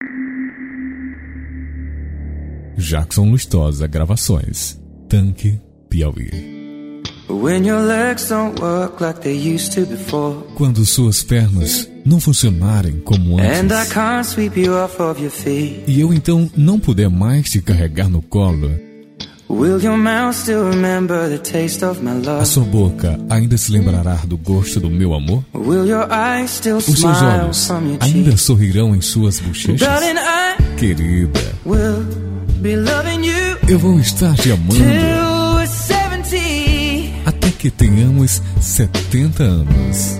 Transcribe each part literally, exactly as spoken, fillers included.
Jackson Lustosa Gravações, Tanque, Piauí. When your legs don't work like they used to before. Quando suas pernas não funcionarem como antes. And I can't sweep you off of your feet. E eu então não puder mais te carregar no colo. Will your mouth still remember the taste of my love? A sua boca ainda se lembrará do gosto do meu amor? Will your eyes still Os seus smile olhos from your ainda cheek? sorrirão em suas bochechas? Darling, I Querida, will be loving you eu vou estar te amando till we're seventy. até que tenhamos setenta anos.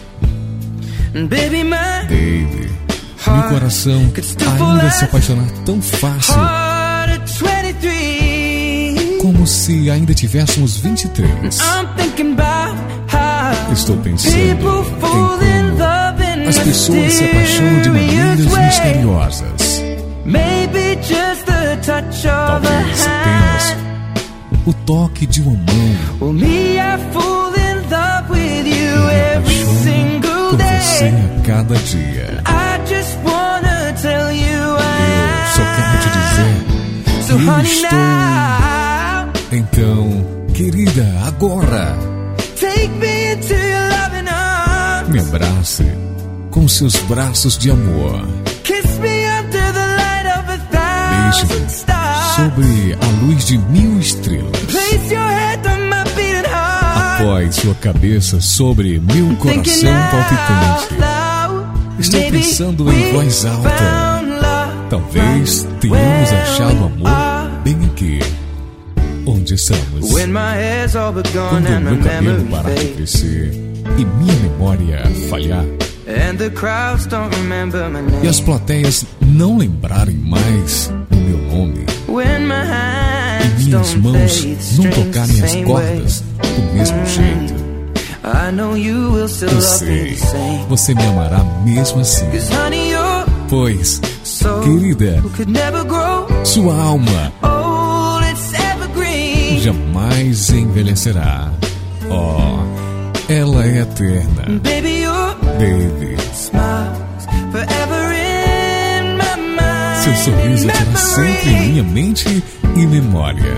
And baby, my Baby, meu coração ainda se apaixonar tão fácil heart at twenty-three. como se ainda tivéssemos vinte e três. I'm thinking about how Estou pensando people em fall in como love in as pessoas se apaixonam de maneiras mysterious ways. misteriosas. Maybe just the touch of a Talvez apenas hand. o toque de uma mão. Well, me, I fall in love with you Eu me every apaixono single por você day. a cada dia. I just wanna tell you Eu só quero te dizer so que eu honey estou... now, Então, querida, agora take me into your loving arms. me abrace com seus braços de amor. Kiss me under the light of a thousand Beije-me stars. sobre a luz de mil estrelas. Place your head on my beating heart. Após sua cabeça sobre meu coração Thinking out palpitante. loud. Estou Maybe pensando em we voz alta. found love Talvez right tenhamos where achado we amor are. bem aqui, onde estamos. When my hair's all but gone Quando and my meu cabelo memory parar de fades, crescer e minha memória falhar and the crowds don't remember my e as name. plateias não lembrarem mais o meu nome When my e hands minhas don't mãos play não strings the tocarem as same way, cordas do mesmo jeito, I know you will still eu love me sei, the same. você me amará mesmo assim. 'Cause honey, you're Pois, so querida, who could never grow sua alma old, it's evergreen. jamais envelhecerá. Oh, ela é eterna. Baby, your Baby, smiles forever in my mind. seu sorriso terá sempre em minha mente e memória.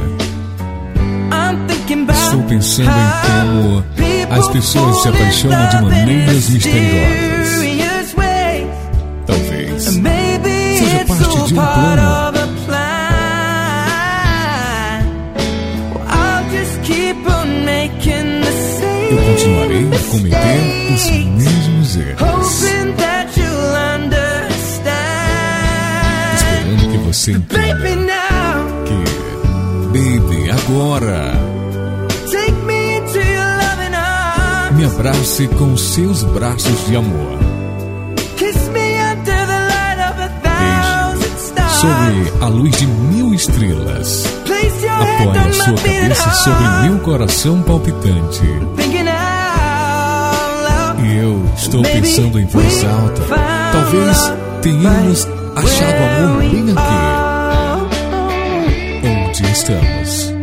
I'm thinking about Estou pensando em como people as pessoas se fall in apaixonam de love in maneiras misteriosas. mysterious ways. Talvez Maybe seja it's parte all de um part plano. of a plan. Well, I'll just keep on making the same Eu continuarei a cometer os mistakes, mesmos erros, hoping that you'll understand. esperando que você Baby, entenda now que, baby, agora take me into your loving arms. me abrace com seus braços de amor. Kiss me under the light of a thousand stars. Sobre a luz de mil estrelas. Place your head Apoie on a my sua beating cabeça sobre heart. meu coração palpitante. Thinking out loud. E eu estou pensando em voz alta. Talvez tenhamos achado amor bem aqui, onde estamos.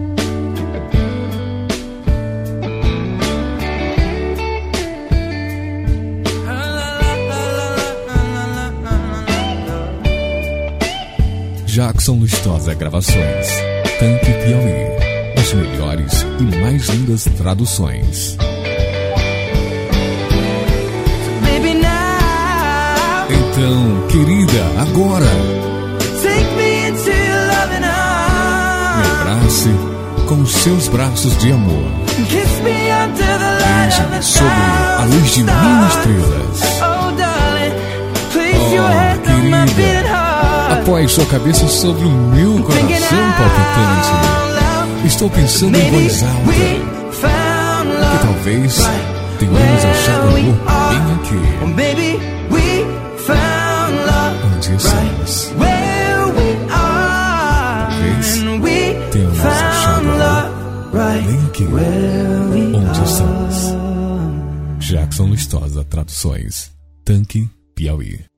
Jackson Lustosa Gravações, Tanque, Piauí. As melhores e mais lindas traduções. Baby, now Então, querida, agora take me into your loving me arms. abrace com os seus braços de amor. Kiss me under the light of Beije-me a sobre a luz de mil thousand estrelas. stars. Oh, darling, place your Oh, head on my querida, beating heart. apoie sua cabeça sobre o meu Thinking coração out palpitante. loud. Estou pensando em Maybe voz alta we found que love talvez right tenhamos achado where we amor are. bem aqui, Oh, baby, we found love onde estamos. right where we are. Talvez And we tenhamos achado found amor love right bem aqui, where we onde are. estamos. Jackson Lustosa Traduções, Tanque, Piauí.